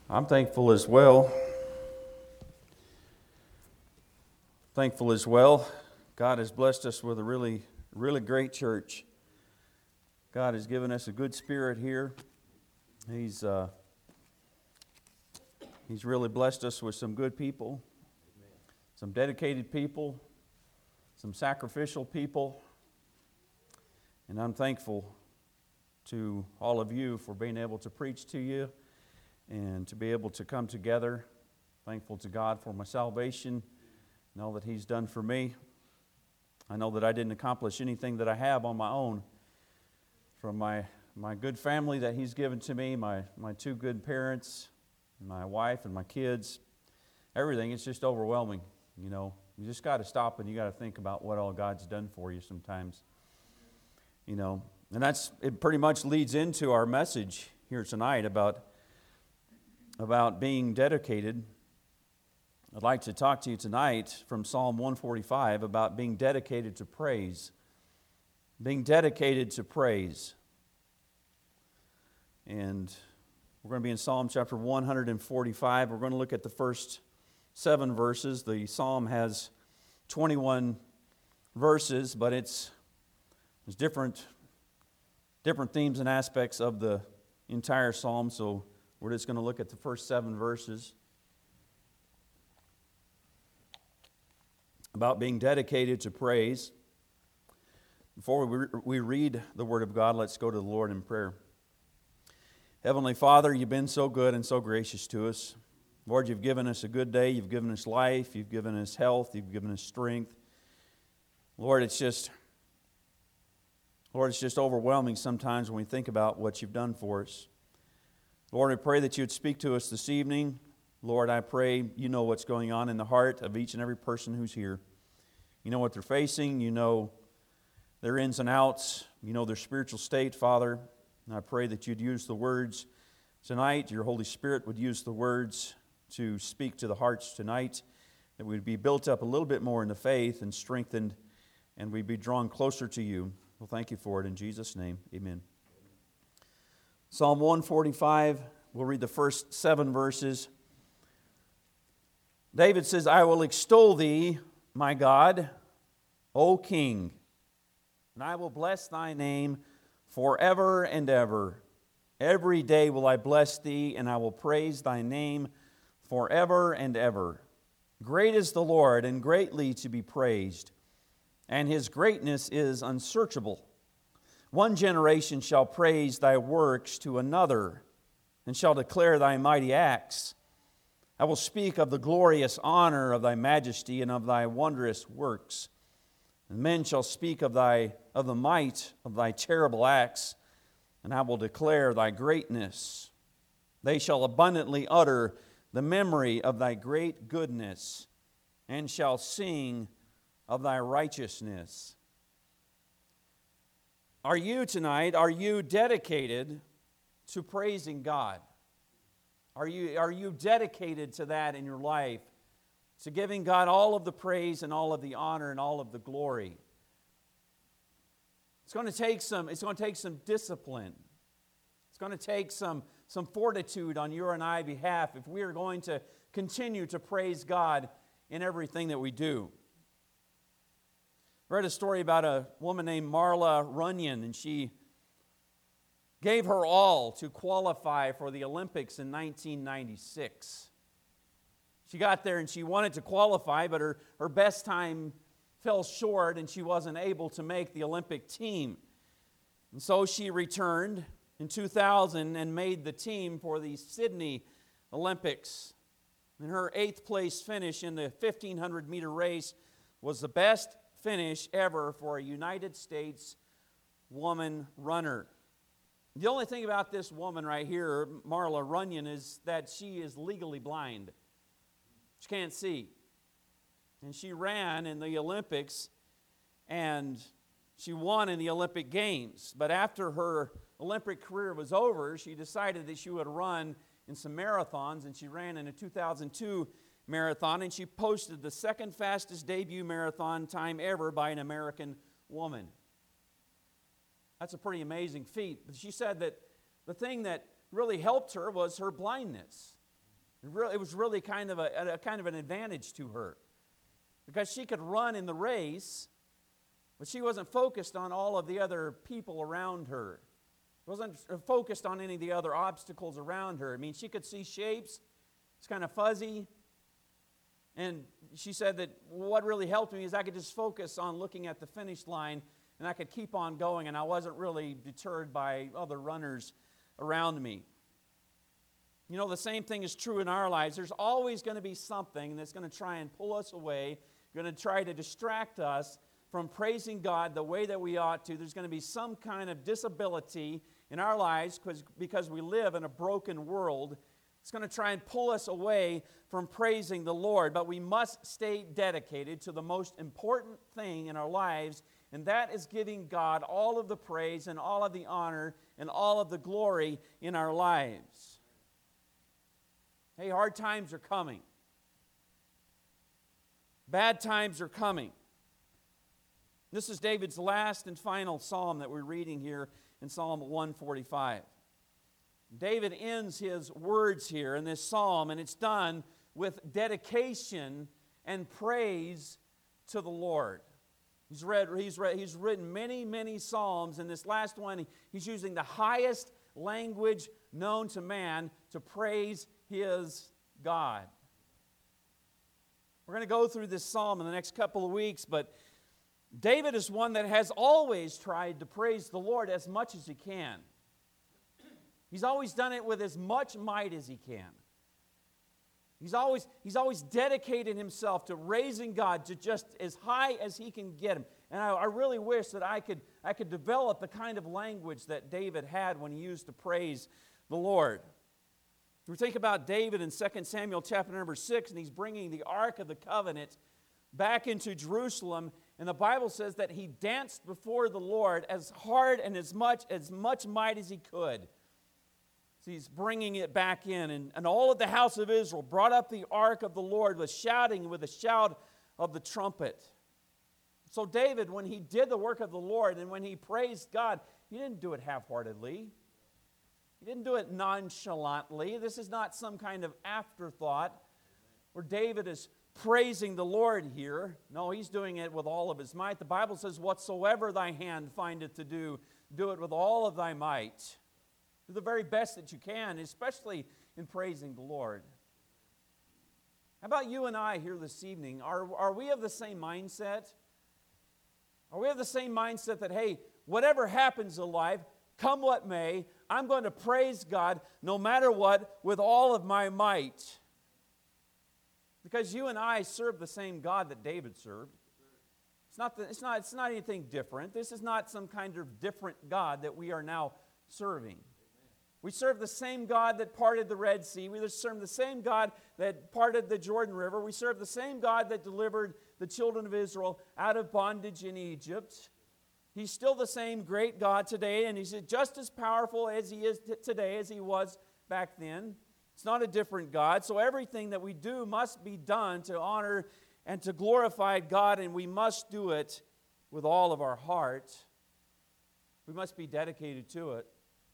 I'm thankful as well. Thankful as well. God has blessed us with a really great church. God has given us a good spirit here. He's really blessed us with some good people, some dedicated people, some sacrificial people. And I'm thankful to all of you for being able to preach to you and to be able to come together. Thankful to God for my salvation and all that He's done for me. I know that I didn't accomplish anything that I have on my own. From my good family that He's given to me, my two good parents, my wife and my kids, everything, it's just overwhelming. You know, you just got to stop and you got to think about what all God's done for you sometimes. You know, and it pretty much leads into our message here tonight about being dedicated. I'd like to talk to you tonight from Psalm 145 about being dedicated to praise. Being dedicated to praise. And we're going to be in Psalm chapter 145. We're going to look at the first 7 verses. The psalm has 21 verses, but there's different themes and aspects of the entire psalm, so we're just going to look at the first 7 verses about being dedicated to praise. Before we read the Word of God, let's go to the Lord in prayer. Heavenly Father, You've been so good and so gracious to us. Lord, You've given us a good day. You've given us life. You've given us health. You've given us strength. Lord, it's just overwhelming sometimes when we think about what You've done for us. Lord, I pray that You would speak to us this evening. Lord, I pray You know what's going on in the heart of each and every person who's here. You know what they're facing. You know their ins and outs. You know their spiritual state, Father. And I pray that You'd use the words tonight. Your Holy Spirit would use the words to speak to the hearts tonight. That we'd be built up a little bit more in the faith and strengthened, and we'd be drawn closer to You. Well, thank You for it in Jesus' name. Amen. Psalm 145, we'll read the first 7 verses. David says, I will extol Thee, my God, O King, and I will bless Thy name forever and ever. Every day will I bless Thee, and I will praise Thy name forever and ever. Great is the Lord, and greatly to be praised, and His greatness is unsearchable. One generation shall praise Thy works to another, and shall declare Thy mighty acts. I will speak of the glorious honor of Thy majesty and of Thy wondrous works. And men shall speak of the might of Thy terrible acts, and I will declare Thy greatness. They shall abundantly utter the memory of Thy great goodness, and shall sing of Thy righteousness. Are you dedicated to praising God? Are you dedicated to that in your life? To giving God all of the praise and all of the honor and all of the glory? It's going to take some discipline. It's going to take some fortitude on your and I behalf if we are going to continue to praise God in everything that we do. I read a story about a woman named Marla Runyon, and she gave her all to qualify for the Olympics in 1996. She got there and she wanted to qualify, but her best time fell short and she wasn't able to make the Olympic team. And so she returned in 2000 and made the team for the Sydney Olympics. And her 8th place finish in the 1,500-meter race was the best finish ever for a United States woman runner. The only thing about this woman right here, Marla Runyon, is that she is legally blind. She can't see. And she ran in the Olympics, and she won in the Olympic Games. But after her Olympic career was over, she decided that she would run in some marathons, and she ran in a 2002 marathon, and she posted the second fastest debut marathon time ever by an American woman. That's a pretty amazing feat. But she said that the thing that really helped her was her blindness. It was really kind of an advantage to her, because she could run in the race, but she wasn't focused on all of the other people around her. Wasn't focused on any of the other obstacles around her. I mean, she could see shapes. It's kind of fuzzy. And she said that what really helped me is I could just focus on looking at the finish line, and I could keep on going, and I wasn't really deterred by other runners around me. You know, the same thing is true in our lives. There's always going to be something that's going to try and pull us away, going to try to distract us from praising God the way that we ought to. There's going to be some kind of disability in our lives because we live in a broken world. It's going to try and pull us away from praising the Lord. But we must stay dedicated to the most important thing in our lives, and that is giving God all of the praise and all of the honor and all of the glory in our lives. Hey, hard times are coming. Bad times are coming. This is David's last and final psalm that we're reading here in Psalm 145. David ends his words here in this psalm, and it's done with dedication and praise to the Lord. He's written many, many psalms, and this last one, he's using the highest language known to man to praise his God. We're going to go through this psalm in the next couple of weeks, but David is one that has always tried to praise the Lord as much as he can. He's always done it with as much might as he can. He's always dedicated himself to raising God to just as high as he can get him. And I really wish that I could develop the kind of language that David had when he used to praise the Lord. We think about David in 2 Samuel chapter number 6, and he's bringing the Ark of the Covenant back into Jerusalem, and the Bible says that he danced before the Lord as hard and as much might as he could. So he's bringing it back in, and all of the house of Israel brought up the Ark of the Lord with shouting, with a shout of the trumpet. So David, when he did the work of the Lord and when he praised God, he didn't do it half-heartedly. He didn't do it nonchalantly. This is not some kind of afterthought where David is praising the Lord here. No, he's doing it with all of his might. The Bible says, whatsoever thy hand findeth to do, do it with all of thy might. Do the very best that you can, especially in praising the Lord. How about you and I here this evening? Are we of the same mindset? Are we of the same mindset that, hey, whatever happens in life, come what may, I'm going to praise God no matter what with all of my might? Because you and I serve the same God that David served. It's not anything different. This is not some kind of different God that we are now serving. We serve the same God that parted the Red Sea. We serve the same God that parted the Jordan River. We serve the same God that delivered the children of Israel out of bondage in Egypt. He's still the same great God today, and he's just as powerful as he is today as he was back then. It's not a different God. So everything that we do must be done to honor and to glorify God, and we must do it with all of our heart. We must be dedicated to it.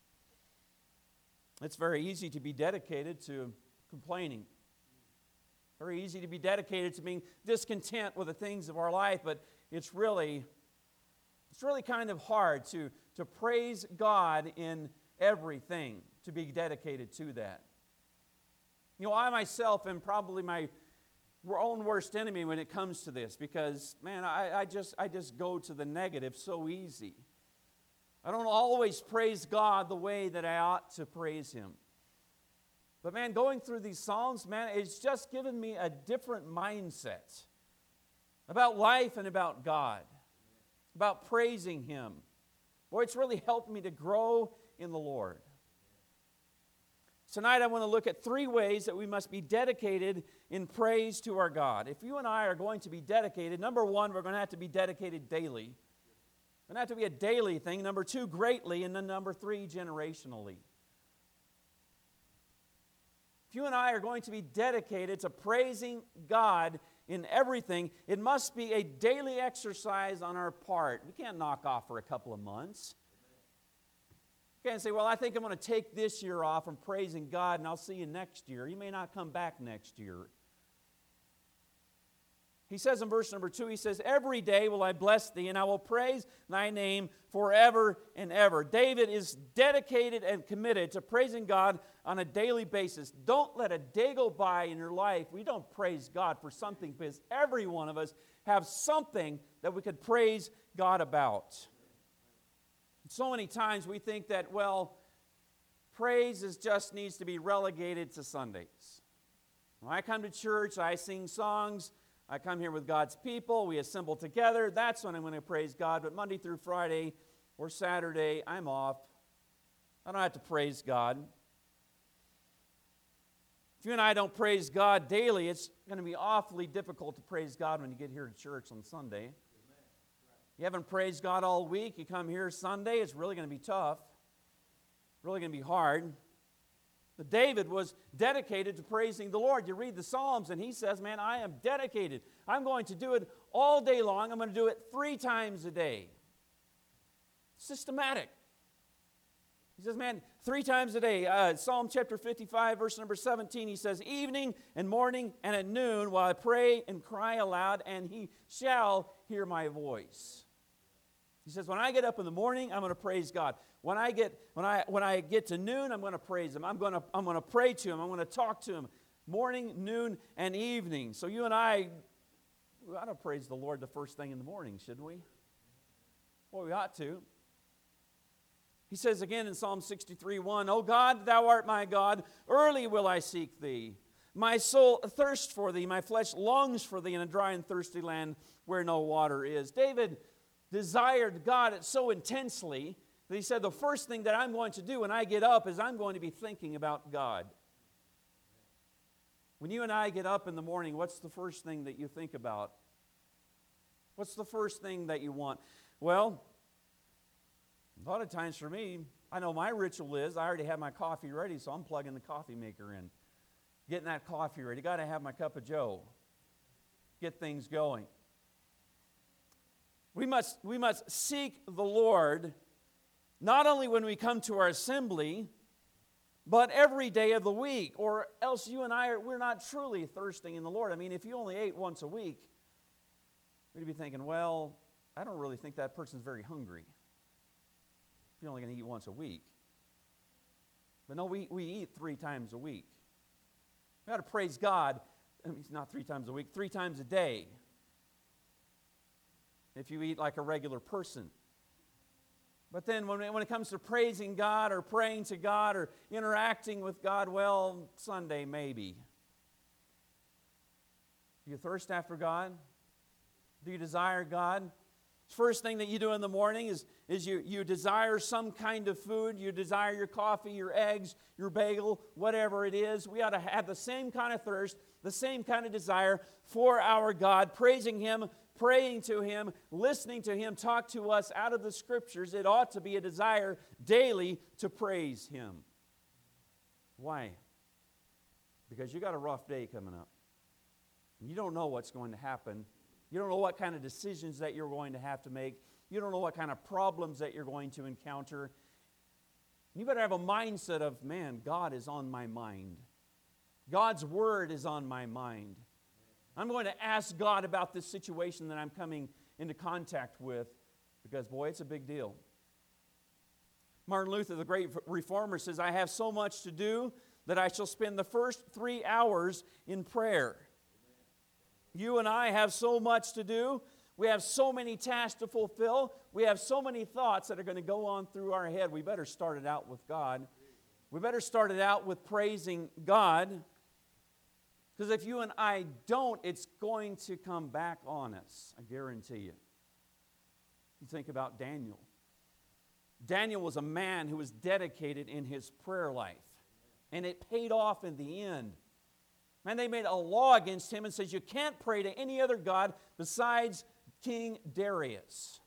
It's very easy to be dedicated to complaining. Very easy to be dedicated to being discontent with the things of our life, but it's really kind of hard to praise God in everything, to be dedicated to that. You know, I myself am probably my own worst enemy when it comes to this, because, man, I just go to the negative so easy. I don't always praise God the way that I ought to praise Him. But, man, going through these Psalms, man, it's just given me a different mindset about life and about God, about praising Him. Boy, it's really helped me to grow in the Lord. Tonight I want to look at 3 ways that we must be dedicated in praise to our God. If you and I are going to be dedicated, number 1, we're going to have to be dedicated daily. It's going to have to be a daily thing. Number 2, greatly. And then number 3, generationally. If you and I are going to be dedicated to praising God in everything, it must be a daily exercise on our part. We can't knock off for a couple of months. can't say, well, I think I'm going to take this year off from praising God and I'll see you next year. You may not come back next year. He says in verse number 2, he says, every day will I bless thee, and I will praise thy name forever and ever. David is dedicated and committed to praising God on a daily basis. Don't let a day go by in your life we don't praise God for something, because every one of us have something that we could praise God about. So many times we think that, well, praise just needs to be relegated to Sundays. When I come to church, I sing songs, I come here with God's people, we assemble together, that's when I'm going to praise God. But Monday through Friday or Saturday, I'm off. I don't have to praise God. If you and I don't praise God daily, it's going to be awfully difficult to praise God when you get here to church on Sunday. You haven't praised God all week, you come here Sunday, it's really going to be tough. Really going to be hard. But David was dedicated to praising the Lord. You read the Psalms and he says, man, I am dedicated. I'm going to do it all day long. I'm going to do it 3 times a day. Systematic. He says, man, 3 times a day. Psalm chapter 55, verse number 17, he says, evening and morning and at noon while I pray and cry aloud, and he shall hear my voice. He says, when I get up in the morning, I'm going to praise God. When I get to noon, I'm going to praise Him. I'm going to pray to Him. I'm going to talk to Him. Morning, noon, and evening. So you and we ought to praise the Lord the first thing in the morning, shouldn't we? Well, we ought to. He says again in Psalm 63:1, O God, Thou art my God, early will I seek Thee. My soul thirsts for Thee, my flesh longs for Thee in a dry and thirsty land where no water is. David desired God so intensely that he said, the first thing that I'm going to do when I get up is I'm going to be thinking about God. When you and I get up in the morning, what's the first thing that you think about? What's the first thing that you want? Well, a lot of times for me, I know my ritual is I already have my coffee ready, so I'm plugging the coffee maker in. Getting that coffee ready. Got to have my cup of joe. Get things going. We must seek the Lord not only when we come to our assembly, but every day of the week, or else you and we're not truly thirsting in the Lord. I mean, if you only ate once a week, we'd be thinking, well, I don't really think that person's very hungry if you're only going to eat once a week. But no, we eat 3 times a week. We got to praise God. I mean, it's not 3 times a week, 3 times a day. If you eat like a regular person. But then when it comes to praising God or praying to God or interacting with God, well, Sunday maybe. Do you thirst after God? Do you desire God? First thing that you do in the morning is you desire some kind of food. You desire your coffee, your eggs, your bagel, whatever it is. We ought to have the same kind of thirst, the same kind of desire for our God, praising Him, praying to Him, listening to Him talk to us out of the Scriptures. It ought to be a desire daily to praise Him. Why? Because you got a rough day coming up. And you don't know what's going to happen. You don't know what kind of decisions that you're going to have to make. You don't know what kind of problems that you're going to encounter. You better have a mindset of, man, God is on my mind. God's Word is on my mind. I'm going to ask God about this situation that I'm coming into contact with, because, boy, it's a big deal. Martin Luther, the great reformer, says, I have so much to do that I shall spend the first 3 hours in prayer. You and I have so much to do. We have so many tasks to fulfill. We have so many thoughts that are going to go on through our head. We better start it out with God. We better start it out with praising God. Because if you and I don't, it's going to come back on us. I guarantee you. You think about Daniel. Daniel was a man who was dedicated in his prayer life. And it paid off in the end. Man, they made a law against him and says you can't pray to any other god besides King Darius.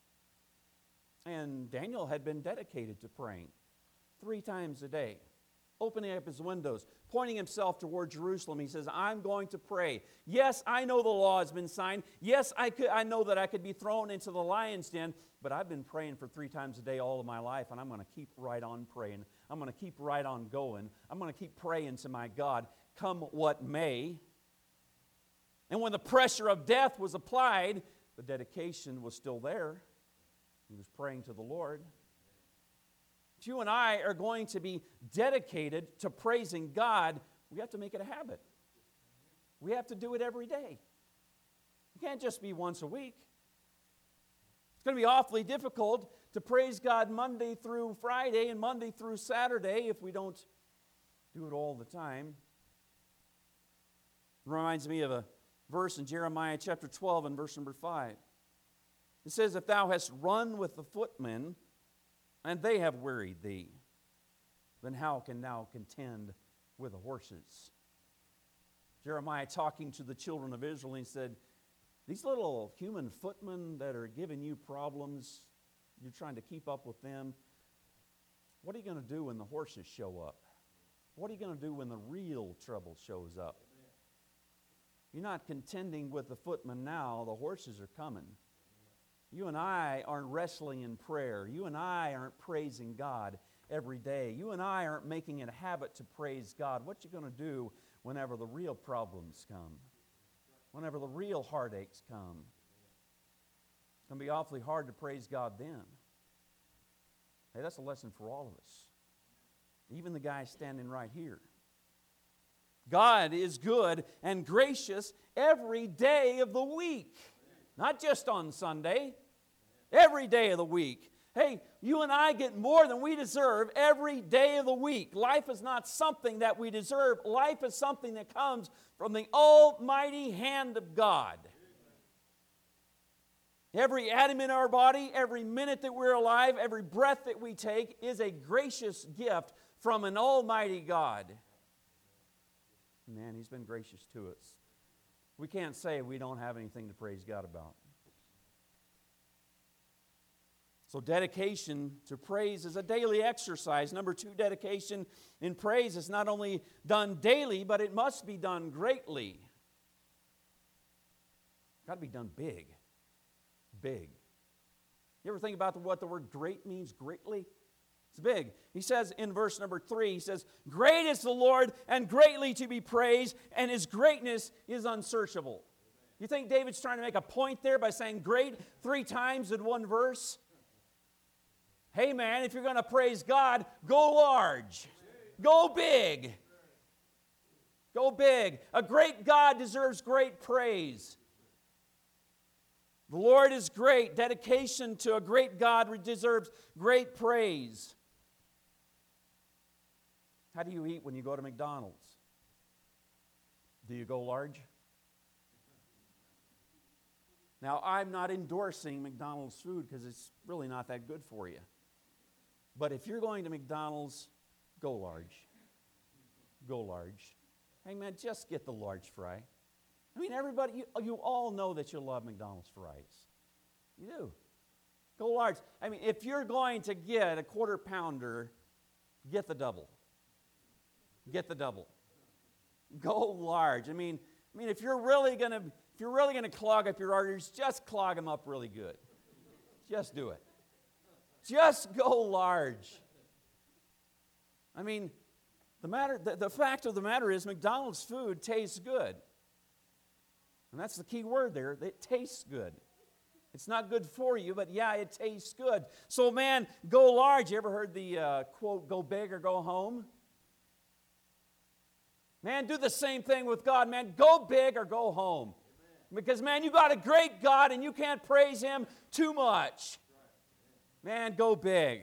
And Daniel had been dedicated to praying 3 times a day. opening up his windows, pointing himself toward Jerusalem. He says, I'm going to pray. Yes, I know the law has been signed. Yes, I know that I could be thrown into the lion's den, but I've been praying for 3 times a day all of my life, and I'm going to keep right on praying. I'm going to keep right on going. I'm going to keep praying to my God, come what may. And when the pressure of death was applied, the dedication was still there. He was praying to the Lord. If you and I are going to be dedicated to praising God, we have to make it a habit. We have to do it every day. It can't just be once a week. It's going to be awfully difficult to praise God Monday through Friday and Monday through Saturday if we don't do it all the time. It reminds me of a verse in Jeremiah chapter 12 and verse number 5. It says, if thou hast run with the footmen, and they have wearied thee, then how can thou contend with the horses? Jeremiah talking to the children of Israel, he said, these little human footmen that are giving you problems, you're trying to keep up with them, what are you going to do when the horses show up? What are you going to do when the real trouble shows up? You're not contending with the footmen now, the horses are coming. You and I aren't wrestling in prayer. You and I aren't praising God every day. You and I aren't making it a habit to praise God. What you going to do whenever the real problems come? Whenever the real heartaches come? It's going to be awfully hard to praise God then. Hey, that's a lesson for all of us. Even the guy standing right here. God is good and gracious every day of the week. Not just on Sunday, every day of the week. Hey, you and I get more than we deserve every day of the week. Life is not something that we deserve. Life is something that comes from the almighty hand of God. Every atom in our body, every minute that we're alive, every breath that we take is a gracious gift from an almighty God. Man, He's been gracious to us. We can't say we don't have anything to praise God about. So dedication to praise is a daily exercise. Number 2, dedication in praise is not only done daily, but it must be done greatly. It's got to be done big. Big. You ever think about what the word great means, greatly? It's big. He says in verse number 3, he says, great is the Lord and greatly to be praised, and His greatness is unsearchable. You think David's trying to make a point there by saying great 3 times in one verse? Hey man, if you're going to praise God, go large. Go big. Go big. A great God deserves great praise. The Lord is great. Dedication to a great God deserves great praise. How do you eat when you go to McDonald's? Do you go large? Now, I'm not endorsing McDonald's food because it's really not that good for you. But if you're going to McDonald's, go large. Go large. Hey, man, just get the large fry. I mean, everybody, you all know that you love McDonald's fries. You do. Go large. I mean, if you're going to get a quarter pounder, get the double. Get the double. Go large. I mean, if you're really gonna clog up your arteries, just clog them up really good. Just do it. Just go large. I mean, the fact of the matter is McDonald's food tastes good. And that's the key word there. It tastes good. It's not good for you, but yeah, it tastes good. So man, go large. You ever heard the quote, go big or go home? Man, do the same thing with God, man. Go big or go home. Because, man, you got a great God and you can't praise Him too much. Man, go big.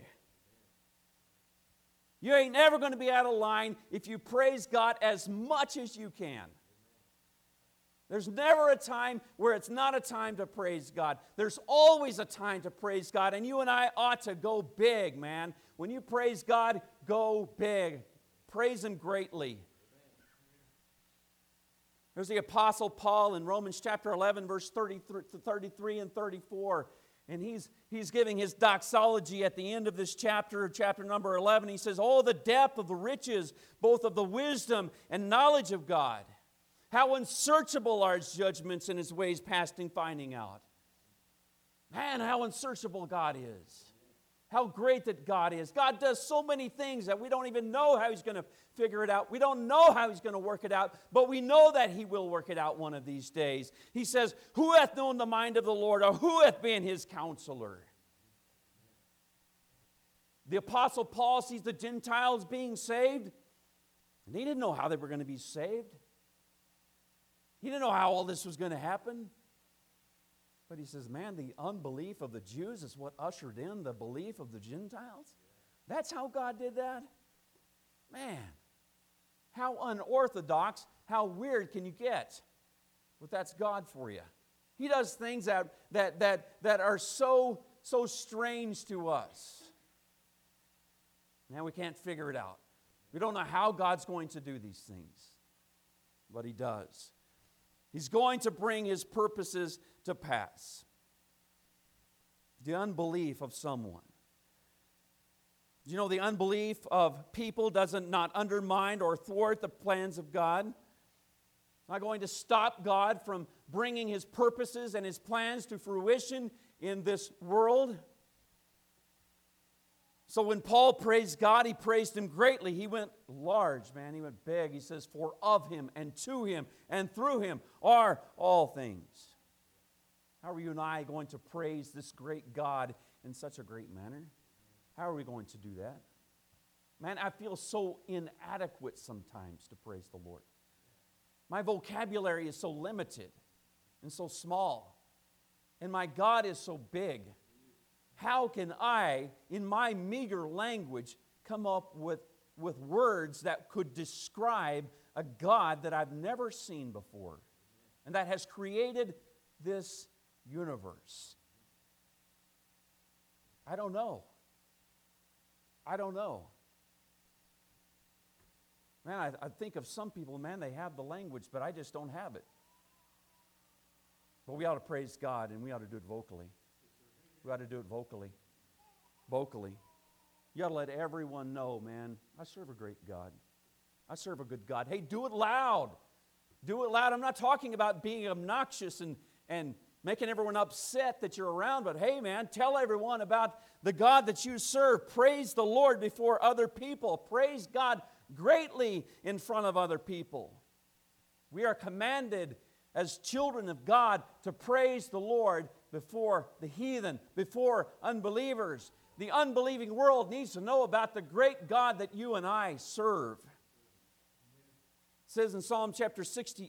You ain't never going to be out of line if you praise God as much as you can. There's never a time where it's not a time to praise God. There's always a time to praise God, and you and I ought to go big, man. When you praise God, go big. Praise Him greatly. There's the Apostle Paul in Romans chapter 11, verse 33 and 34. And he's giving his doxology at the end of this chapter, chapter number 11. He says, "Oh, the depth of the riches, both of the wisdom and knowledge of God. How unsearchable are His judgments and His ways past and finding out." Man, how unsearchable God is. How great that God is. God does so many things that we don't even know how He's going to figure it out. We don't know how He's going to work it out, but we know that He will work it out one of these days. He says, "Who hath known the mind of the Lord, or who hath been His counselor?" The Apostle Paul sees the Gentiles being saved, and he didn't know how they were going to be saved. He didn't know how all this was going to happen. But he says, man, the unbelief of the Jews is what ushered in the belief of the Gentiles. That's how God did that? Man, how unorthodox, how weird can you get? But that's God for you. He does things that are so strange to us. Now we can't figure it out. We don't know how God's going to do these things. But He does. He's going to bring His purposes to pass. The unbelief of someone. You know, the unbelief of people doesn't not undermine or thwart the plans of God. It's not going to stop God from bringing His purposes and His plans to fruition in this world. So when Paul praised God, he praised Him greatly. He went large, man. He went big. He says, "For of Him and to Him and through Him are all things." How are you and I going to praise this great God in such a great manner? How are we going to do that? Man, I feel so inadequate sometimes to praise the Lord. My vocabulary is so limited and so small. And my God is so big. How can I, in my meager language, come up with words that could describe a God that I've never seen before and that has created this universe? I don't know. I don't know. Man, I think of some people, man, they have the language, but I just don't have it. But we ought to praise God, and we ought to do it vocally. We ought to do it vocally. Vocally. You ought to let everyone know, man, I serve a great God. I serve a good God. Hey, do it loud. Do it loud. I'm not talking about being obnoxious and making everyone upset that you're around, but hey, man, tell everyone about the God that you serve. Praise the Lord before other people. Praise God greatly in front of other people. We are commanded as children of God to praise the Lord before the heathen, before unbelievers. The unbelieving world needs to know about the great God that you and I serve. It says in Psalm chapter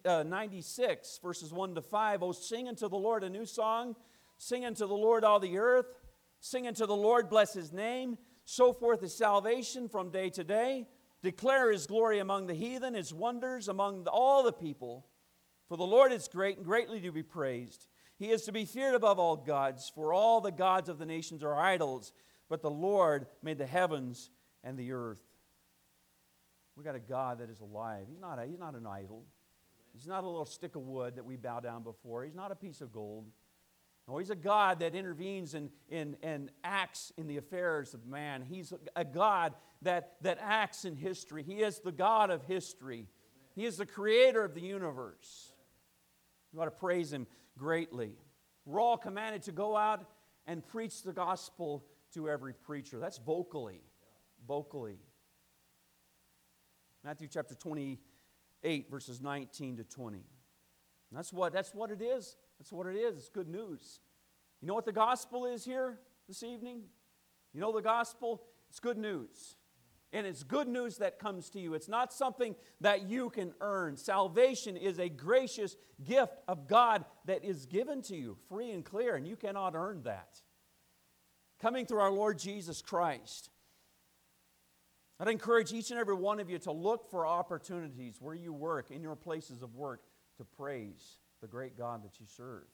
96, verses 1 to 5, "O sing unto the Lord a new song. Sing unto the Lord all the earth. Sing unto the Lord, bless His name. Show forth His salvation from day to day. Declare His glory among the heathen, His wonders among all the people. For the Lord is great and greatly to be praised. He is to be feared above all gods, for all the gods of the nations are idols, but the Lord made the heavens and the earth." We got a God that is alive. He's not an idol. He's not a little stick of wood that we bow down before. He's not a piece of gold. No, He's a God that intervenes and acts in the affairs of man. He's a God that acts in history. He is the God of history. He is the creator of the universe. You ought to praise Him greatly. We're all commanded to go out and preach the gospel to every preacher. That's vocally. Vocally. Matthew chapter 28, verses 19 to 20. And that's what it is. That's what it is. It's good news. You know what the gospel is here this evening? You know the gospel? It's good news. And it's good news that comes to you. It's not something that you can earn. Salvation is a gracious gift of God that is given to you, free and clear, and you cannot earn that. Coming through our Lord Jesus Christ. I'd encourage each and every one of you to look for opportunities where you work, in your places of work, to praise the great God that you serve.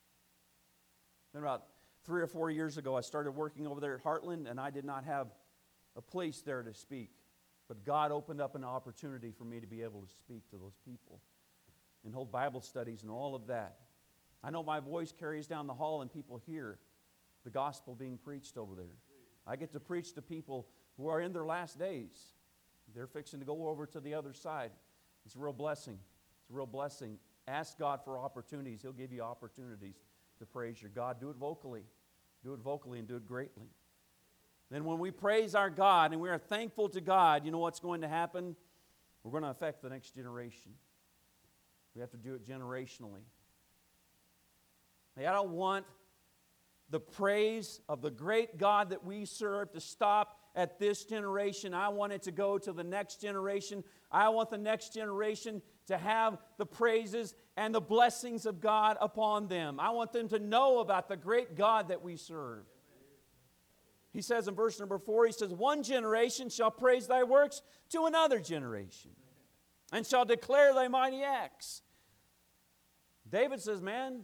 Then about 3 or 4 years ago, I started working over there at Heartland, and I did not have a place there to speak. But God opened up an opportunity for me to be able to speak to those people and hold Bible studies and all of that. I know my voice carries down the hall and people hear. the gospel being preached over there. I get to preach to people who are in their last days. They're fixing to go over to the other side. It's a real blessing. It's a real blessing. Ask God for opportunities. He'll give you opportunities to praise your God. Do it vocally. Do it vocally and do it greatly. Then when we praise our God and we are thankful to God, you know what's going to happen? We're going to affect the next generation. We have to do it generationally. Hey, I don't want the praise of the great God that we serve to stop at this generation. I want it to go to the next generation. I want the next generation to have the praises and the blessings of God upon them. I want them to know about the great God that we serve. He says in verse number 4, he says, one generation shall praise thy works to another generation, and shall declare thy mighty acts. David says, man,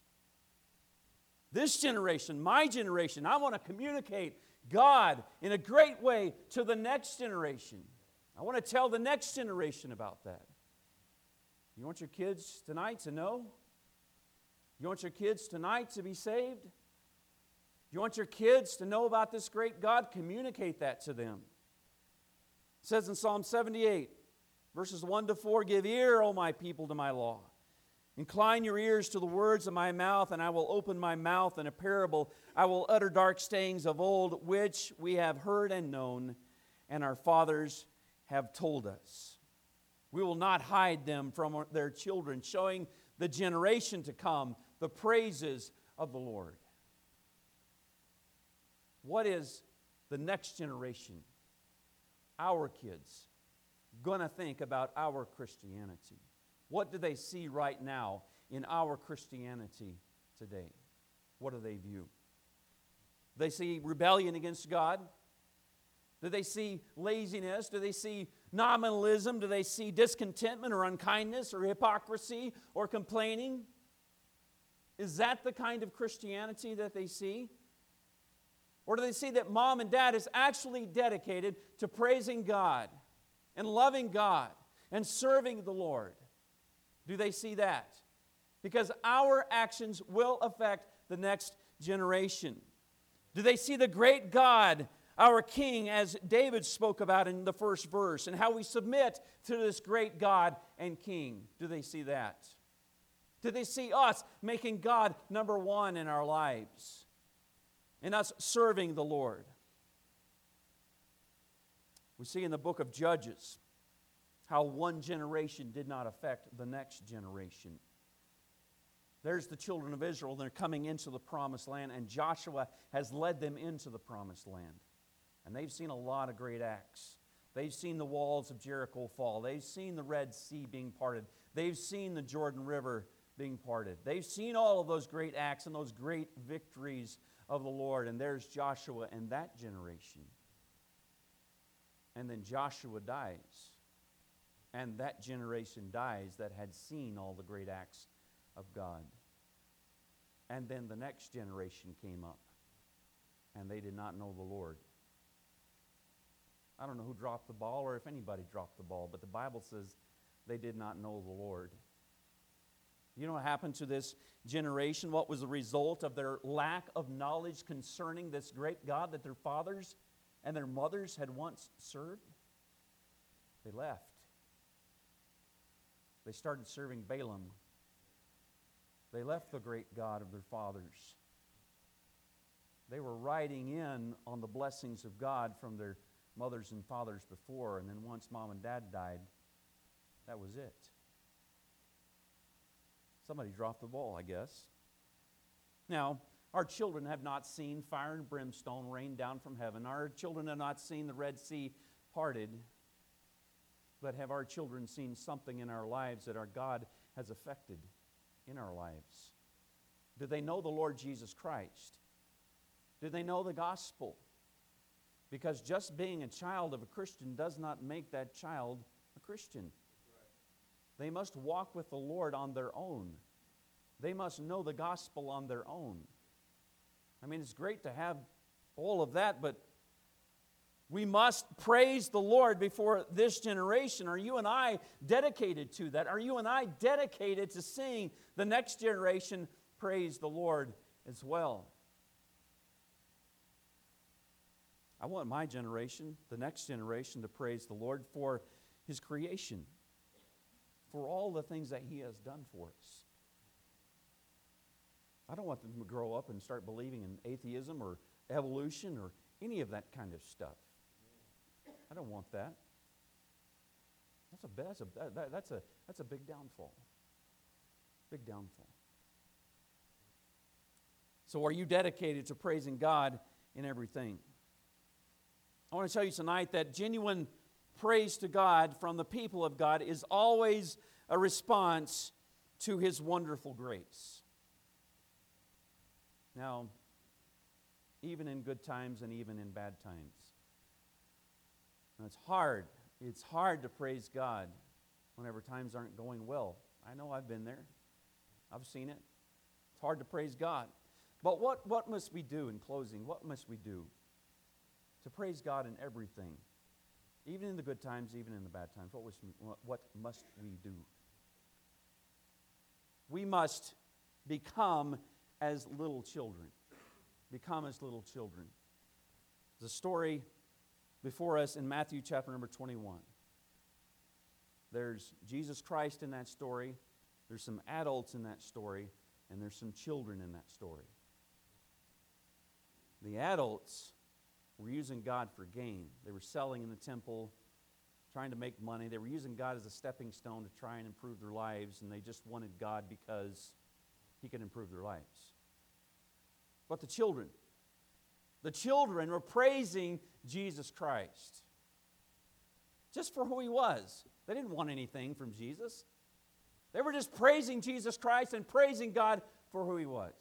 this generation, my generation, I want to communicate God in a great way to the next generation. I want to tell the next generation about that. You want your kids tonight to know? You want your kids tonight to be saved? You want your kids to know about this great God? Communicate that to them. It says in Psalm 78, verses 1 to 4, give ear, O my people, to my law. Incline your ears to the words of my mouth, and I will open my mouth in a parable. I will utter dark sayings of old, which we have heard and known, and our fathers have told us. We will not hide them from their children, showing the generation to come the praises of the Lord. What is the next generation, our kids, going to think about our Christianity? What do they see right now in our Christianity today? What do they view? Do they see rebellion against God? Do they see laziness? Do they see nominalism? Do they see discontentment or unkindness or hypocrisy or complaining? Is that the kind of Christianity that they see? Or do they see that mom and dad is actually dedicated to praising God and loving God and serving the Lord? Do they see that? Because our actions will affect the next generation. Do they see the great God, our King, as David spoke about in the first verse, and how we submit to this great God and King? Do they see that? Do they see us making God number one in our lives? And us serving the Lord? We see in the book of Judges how one generation did not affect the next generation. There's the children of Israel. They're coming into the promised land, and Joshua has led them into the promised land. And they've seen a lot of great acts. They've seen the walls of Jericho fall. They've seen the Red Sea being parted. They've seen the Jordan River being parted. They've seen all of those great acts and those great victories of the Lord. And there's Joshua and that generation. And then Joshua dies. And that generation dies that had seen all the great acts of God. And then the next generation came up, and they did not know the Lord. I don't know who dropped the ball or if anybody dropped the ball, but the Bible says they did not know the Lord. You know what happened to this generation? What was the result of their lack of knowledge concerning this great God that their fathers and their mothers had once served? They left. They started serving Balaam. They left the great God of their fathers. They were riding in on the blessings of God from their mothers and fathers before, and then once mom and dad died, that was it. Somebody dropped the ball, I guess. Now, our children have not seen fire and brimstone rain down from heaven. Our children have not seen the Red Sea parted. But have our children seen something in our lives that our God has affected in our lives? Do they know the Lord Jesus Christ? Do they know the gospel? Because just being a child of a Christian does not make that child a Christian. They must walk with the Lord on their own. They must know the gospel on their own. I mean, it's great to have all of that, but we must praise the Lord before this generation. Are you and I dedicated to that? Are you and I dedicated to seeing the next generation praise the Lord as well? I want my generation, the next generation, to praise the Lord for His creation, for all the things that He has done for us. I don't want them to grow up and start believing in atheism or evolution or any of that kind of stuff. I don't want that. That's a big downfall. Big downfall. So are you dedicated to praising God in everything? I want to tell you tonight that genuine praise to God from the people of God is always a response to His wonderful grace. Now, even in good times and even in bad times. And it's hard to praise God whenever times aren't going well. I know I've been there. I've seen it. It's hard to praise God. But what must we do in closing? What must we do to praise God in everything? Even in the good times, even in the bad times. What must we do? We must become as little children. Become as little children. There's a story before us in Matthew chapter number 21. There's Jesus Christ in that story. There's some adults in that story. And there's some children in that story. The adults were using God for gain. They were selling in the temple, trying to make money. They were using God as a stepping stone to try and improve their lives, and they just wanted God because He could improve their lives. But the children were praising Jesus Christ just for who He was. They didn't want anything from Jesus. They were just praising Jesus Christ and praising God for who He was.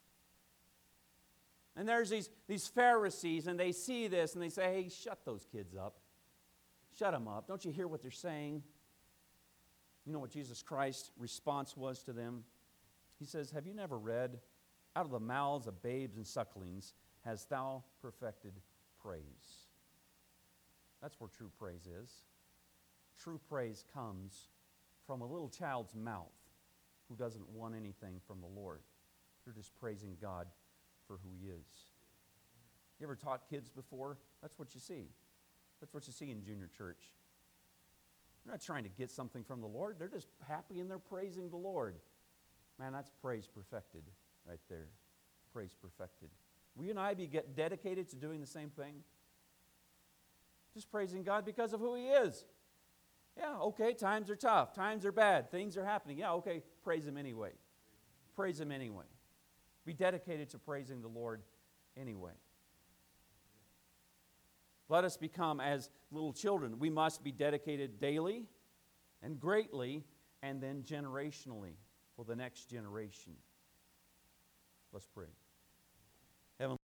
And there's these Pharisees, and they see this, and they say, hey, shut those kids up. Shut them up. Don't you hear what they're saying? You know what Jesus Christ's response was to them? He says, have you never read, out of the mouths of babes and sucklings hast thou perfected praise? That's where true praise is. True praise comes from a little child's mouth who doesn't want anything from the Lord. They're just praising God for who He is. You ever taught kids before? That's what you see. That's what you see in junior church. They're not trying to get something from the Lord. They're just happy and they're praising the Lord. Man, that's praise perfected right there. Praise perfected. Will you and I be dedicated to doing the same thing? Just praising God because of who He is. Yeah, okay, times are tough. Times are bad. Things are happening. Yeah, okay, praise Him anyway. Praise Him anyway. Be dedicated to praising the Lord anyway. Let us become as little children. We must be dedicated daily and greatly and then generationally for the next generation. Let's pray.